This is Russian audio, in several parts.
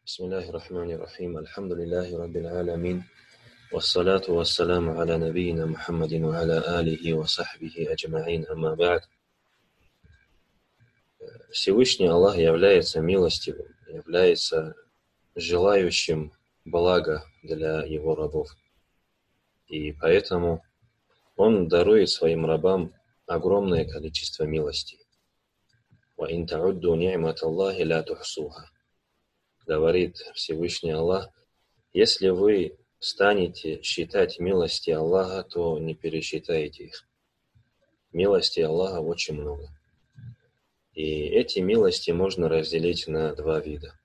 بسم الله الرحمن الرحيم الحمد لله رب العالمين والصلاة والسلام على نبينا محمد وعلى آله وصحبه أجمعين أما بعد. Всевышний Аллах является милостивым, является желающим блага для его рабов. И поэтому Он дарует своим рабам огромное количество милостей. وَإِن تَعُدُّوا نِعْمَةَ اللَّهِ لَا تُحْصُوهَا. Говорит Всевышний Аллах, если вы станете считать милости Аллаха, то не пересчитаете их. Милости Аллаха очень много. И эти милости можно разделить на два вида.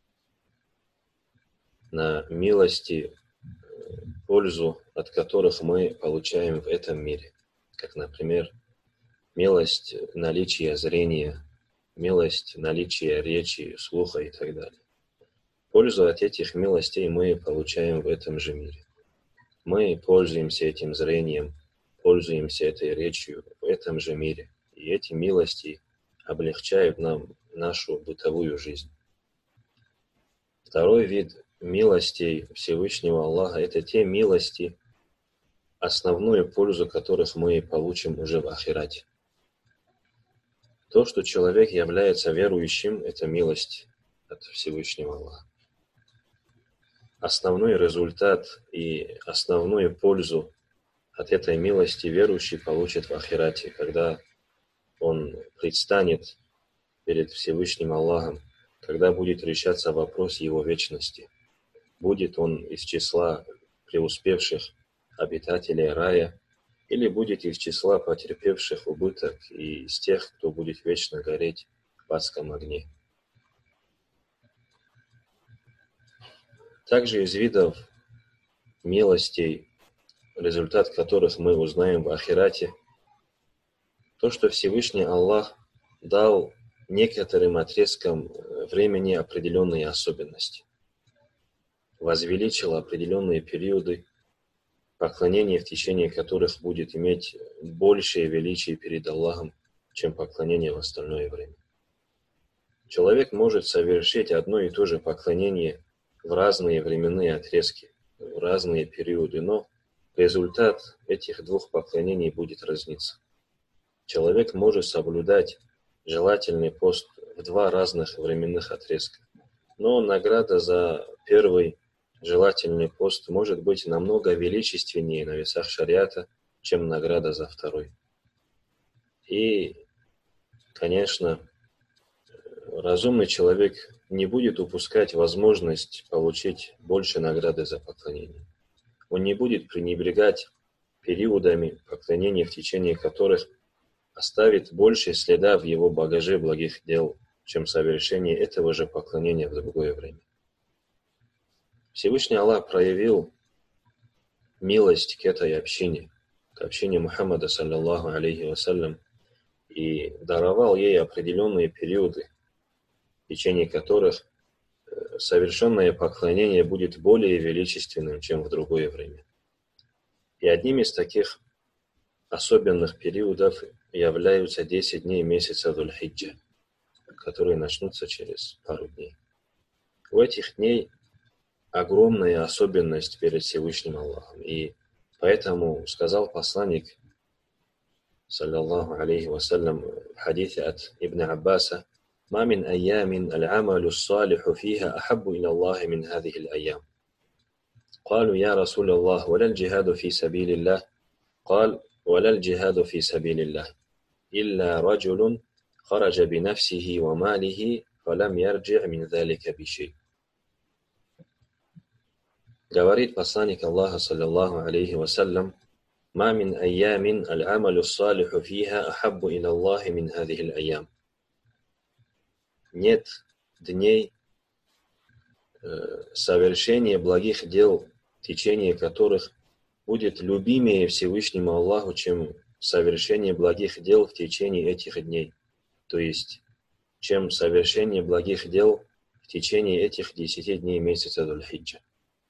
На милости, пользу от которых мы получаем в этом мире. Как, например, милость наличия зрения, милость наличия речи, слуха и так далее. Пользу от этих милостей мы получаем в этом же мире. Мы пользуемся этим зрением, пользуемся этой речью в этом же мире. И эти милости облегчают нам нашу бытовую жизнь. Второй вид милостей Всевышнего Аллаха – это те милости, основную пользу которых мы получим уже в ахирате. То, что человек является верующим, это милость от Всевышнего Аллаха. Основной результат и основную пользу от этой милости верующий получит в ахирате, когда он предстанет перед Всевышним Аллахом, когда будет решаться вопрос его вечности. Будет он из числа преуспевших обитателей рая, или будет из числа потерпевших убыток и из тех, кто будет вечно гореть в адском огне. Также из видов милостей, результат которых мы узнаем в ахирате, то, что Всевышний Аллах дал некоторым отрезкам времени определенные особенности, возвеличил определенные периоды, поклонение в течение которых будет иметь большее величие перед Аллахом, чем поклонение в остальное время. Человек может совершить одно и то же поклонение в разные временные отрезки, в разные периоды, но результат этих двух поклонений будет разниться. Человек может соблюдать желательный пост в два разных временных отрезка, но награда за первый желательный пост может быть намного величественнее на весах шариата, чем награда за второй. И, конечно, разумный человек не будет упускать возможность получить больше награды за поклонение. Он не будет пренебрегать периодами поклонения, в течение которых оставит больше следа в его багаже благих дел, чем совершение этого же поклонения в другое время. Всевышний Аллах проявил милость к этой общине, к общине Мухаммада, саллаллаху алейхи вассалям, и даровал ей определенные периоды, в течение которых совершенное поклонение будет более величественным, чем в другое время. И одним из таких особенных периодов являются 10 дней месяца Дуль-Хиджа, которые начнутся через пару дней. У этих дней огромная особенность перед Всевышним Аллахом. И поэтому сказал посланник, саллаллаху алейхи вассалям, в хадисе от Ибн Аббаса: «Ма мин айямин аль-амалю ссалиху фиха ахаббу иля Аллахи мин хазихи аль-айям». قالوا يا رسول الله ولا الجهاد في سبيل الله قال ولا الجهاد في سبيل الله إلا رجل خرج بنفسه وماله فلم يرجع من ذلك بشيء. Говорит посланник Аллаха, саллаллаху алейхи вассалям: «Ма мин айямин аль-амалю ссалиху фиха ахаббу иля Аллахи мин хазихи аль-айям». Нет дней совершения благих дел, в течение которых будет любимее Всевышнему Аллаху, чем совершение благих дел в течение этих дней. То есть, чем совершение благих дел в течение этих 10 дней месяца Дуль-Хиджа.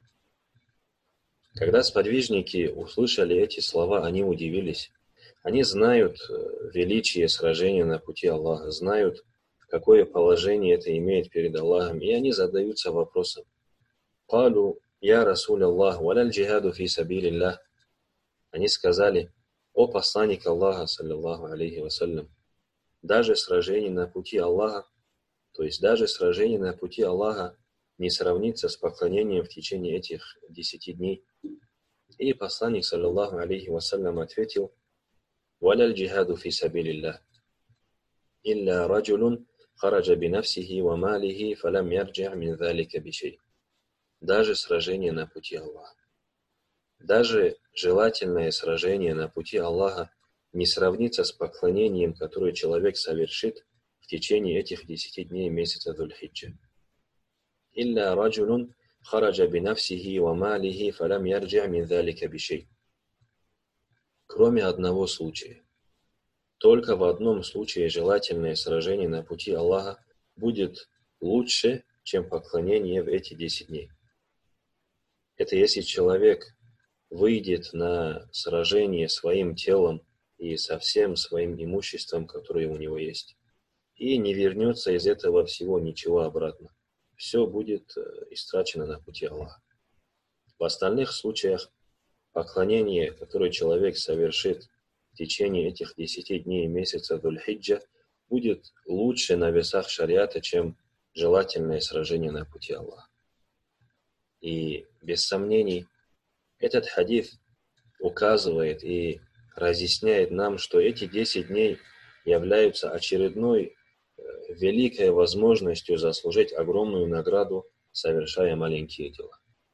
Когда сподвижники услышали эти слова, они удивились. Они знают величие сражения на пути Аллаха, знают какое положение это имеет перед Аллахом, и они задаются вопросом. «Калу, я Расуль Аллах, валяль джихаду фи сабилиллах». Они сказали: «О посланник Аллаха, саллиллаху алейхи вассалям, даже сражение на пути Аллаха, то есть даже сражение на пути Аллаха не сравнится с поклонением в течение этих 10 дней». И посланник, саллиллаху алейхи вассалям, ответил: «Валяль джихаду фи сабилиллах, илля раджулун хараджа бинафсихи ва малихи фалям ярджа мин залика бишей». Даже сражение на пути Аллаха, даже желательное сражение на пути Аллаха не сравнится с поклонением, которое человек совершит в течение этих 10 дней месяца Зуль-Хиджа. «Илля раджулун хараджа бинафсихи ва малихи фалям ярджа мин залика бишей». Кроме одного случая. Только в одном случае желательное сражение на пути Аллаха будет лучше, чем поклонение в эти 10 дней. Это если человек выйдет на сражение своим телом и со всем своим имуществом, которое у него есть, и не вернется из этого всего ничего обратно. Все будет истрачено на пути Аллаха. В остальных случаях поклонение, которое человек совершит в течение этих 10 дней месяца Зуль-Хиджа, будет лучше на весах шариата, чем желательное сражение на пути Аллаха. И без сомнений, этот хадис указывает и разъясняет нам, что эти 10 дней являются очередной великой возможностью заслужить огромную награду, совершая маленькие дела.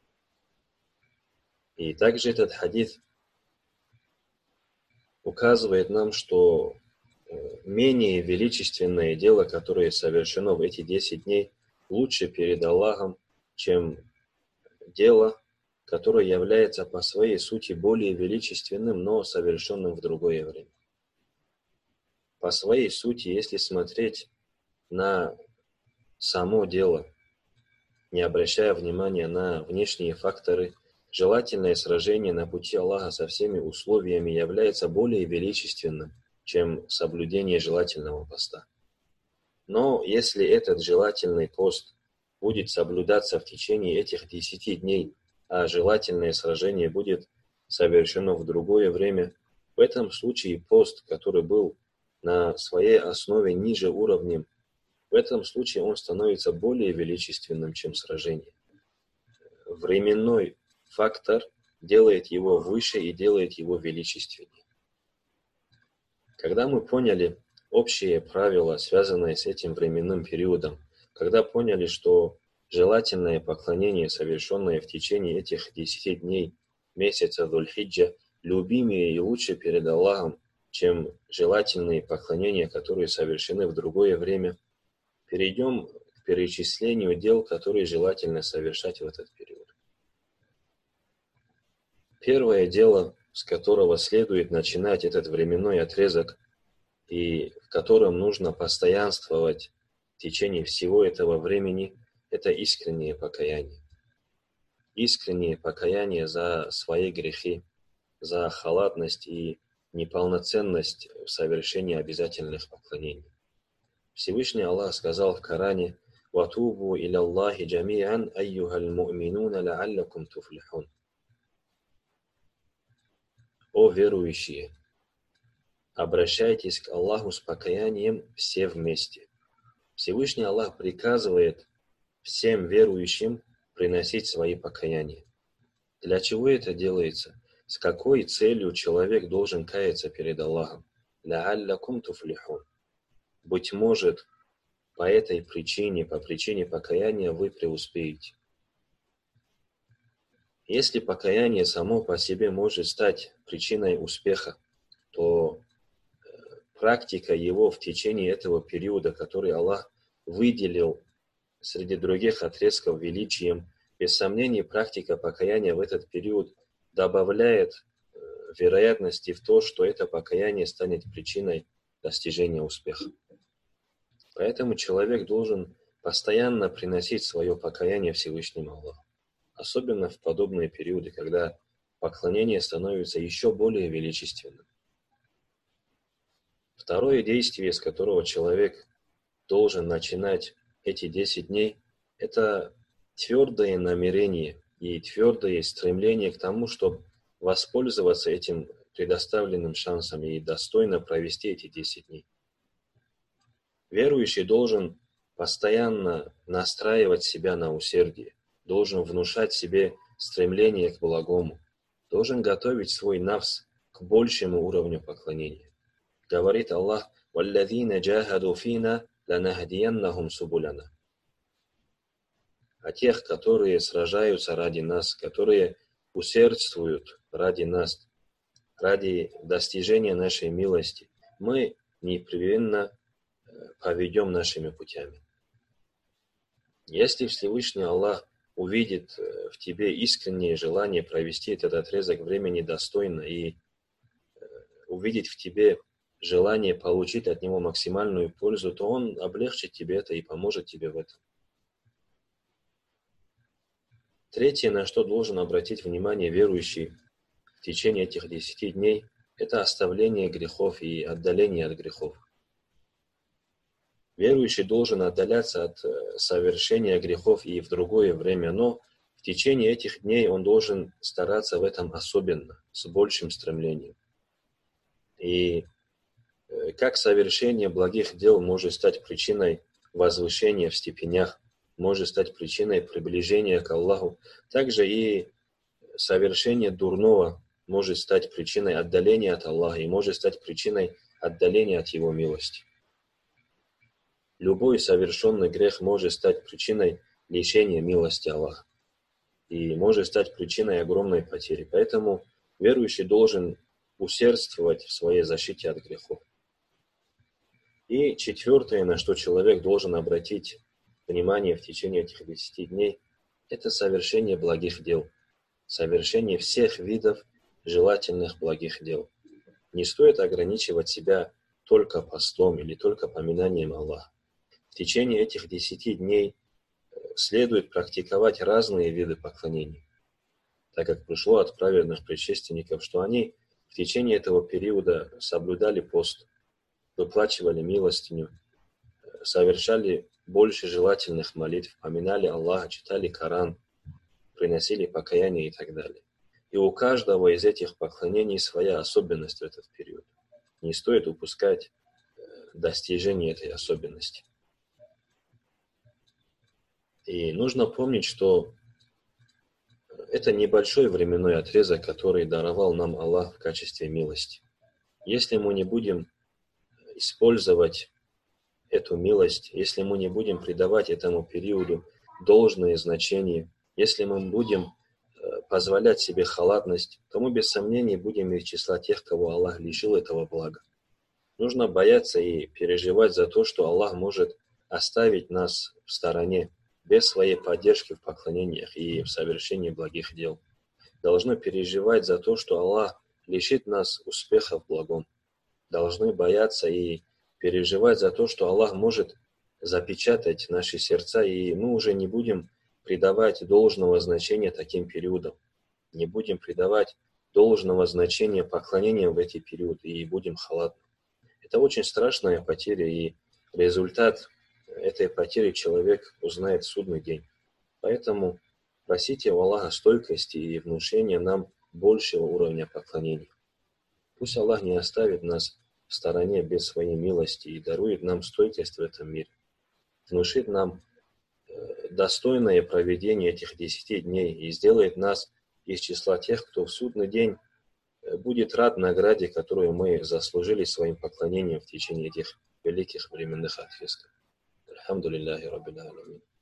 И также этот хадис указывает нам, что менее величественное дело, которое совершено в эти 10 дней, лучше перед Аллахом, чем дело, которое является по своей сути более величественным, но совершенным в другое время. По своей сути, если смотреть на само дело, не обращая внимания на внешние факторы, желательное сражение на пути Аллаха со всеми условиями является более величественным, чем соблюдение желательного поста. Но если этот желательный пост будет соблюдаться в течение этих 10 дней, а желательное сражение будет совершено в другое время, в этом случае пост, который был на своей основе ниже уровнем, в этом случае он становится более величественным, чем сражение. Временной фактор делает его выше и делает его величественнее. Когда мы поняли общие правила, связанные с этим временным периодом, когда поняли, что желательное поклонение, совершенное в течение этих 10 дней месяца Зуль-Хиджа, любимее и лучше перед Аллахом, чем желательные поклонения, которые совершены в другое время, перейдем к перечислению дел, которые желательно совершать в этот период. Первое дело, с которого следует начинать этот временной отрезок, и в котором нужно постоянствовать в течение всего этого времени, это искреннее покаяние. Искреннее покаяние за свои грехи, за халатность и неполноценность в совершении обязательных поклонений. Всевышний Аллах сказал в Коране: «Ватубу иля Аллахи джами'ан айюхаль му'минуна ла'аллакум туфлихун». О верующие, обращайтесь к Аллаху с покаянием все вместе. Всевышний Аллах приказывает всем верующим приносить свои покаяния. Для чего это делается? С какой целью человек должен каяться перед Аллахом? «Ла'аллакум туфлихун». Быть может, по этой причине, по причине покаяния вы преуспеете. Если покаяние само по себе может стать причиной успеха, то практика его в течение этого периода, который Аллах выделил среди других отрезков величием, без сомнений, практика покаяния в этот период добавляет вероятности в то, что это покаяние станет причиной достижения успеха. Поэтому человек должен постоянно приносить свое покаяние Всевышнему Аллаху. Особенно в подобные периоды, когда поклонение становится еще более величественным. Второе действие, с которого человек должен начинать эти 10 дней, это твердое намерение и твердое стремление к тому, чтобы воспользоваться этим предоставленным шансом и достойно провести эти 10 дней. Верующий должен постоянно настраивать себя на усердие, должен внушать себе стремление к благому, должен готовить свой нафс к большему уровню поклонения. Говорит Аллах: «Валлазина джахаду фина ланахдияннахум субуляна». А тех, которые сражаются ради нас, которые усердствуют ради нас, ради достижения нашей милости, мы непременно поведем нашими путями. Если Всевышний Аллах увидит в тебе искреннее желание провести этот отрезок времени достойно и увидит в тебе желание получить от него максимальную пользу, то Он облегчит тебе это и поможет тебе в этом. Третье, на что должен обратить внимание верующий в течение этих 10 дней, это оставление грехов и отдаление от грехов. Верующий должен отдаляться от совершения грехов и в другое время, но в течение этих дней он должен стараться в этом особенно, с большим стремлением. И как совершение благих дел может стать причиной возвышения в степенях, может стать причиной приближения к Аллаху, также и совершение дурного может стать причиной отдаления от Аллаха и может стать причиной отдаления от Его милости. Любой совершенный грех может стать причиной лишения милости Аллаха и может стать причиной огромной потери. Поэтому верующий должен усердствовать в своей защите от грехов. И четвертое, на что человек должен обратить внимание в течение этих 10 дней, это совершение благих дел, совершение всех видов желательных благих дел. Не стоит ограничивать себя только постом или только поминанием Аллаха. В течение этих 10 дней следует практиковать разные виды поклонений, так как пришло от праведных предшественников, что они в течение этого периода соблюдали пост, выплачивали милостыню, совершали больше желательных молитв, поминали Аллаха, читали Коран, приносили покаяние и так далее. И у каждого из этих поклонений своя особенность в этот период. Не стоит упускать достижение этой особенности. И нужно помнить, что это небольшой временной отрезок, который даровал нам Аллах в качестве милости. Если мы не будем использовать эту милость, если мы не будем придавать этому периоду должное значение, если мы будем позволять себе халатность, то мы без сомнений будем из числа тех, кого Аллах лишил этого блага. Нужно бояться и переживать за то, что Аллах может оставить нас в стороне, без своей поддержки в поклонениях и в совершении благих дел. Должны переживать за то, что Аллах лишит нас успеха в благом. Должны бояться и переживать за то, что Аллах может запечатать наши сердца, и мы уже не будем придавать должного значения таким периодам. Не будем придавать должного значения поклонениям в эти периоды и будем халатны. Это очень страшная потеря, и результат этой потери человек узнает в судный день. Поэтому просите у Аллаха стойкости и внушения нам большего уровня поклонений. Пусть Аллах не оставит нас в стороне без своей милости и дарует нам стойкость в этом мире. Внушит нам достойное проведение этих 10 дней и сделает нас из числа тех, кто в судный день будет рад награде, которую мы заслужили своим поклонением в течение этих великих временных отрезков. Альхамдулиллахи Раббил Аламин.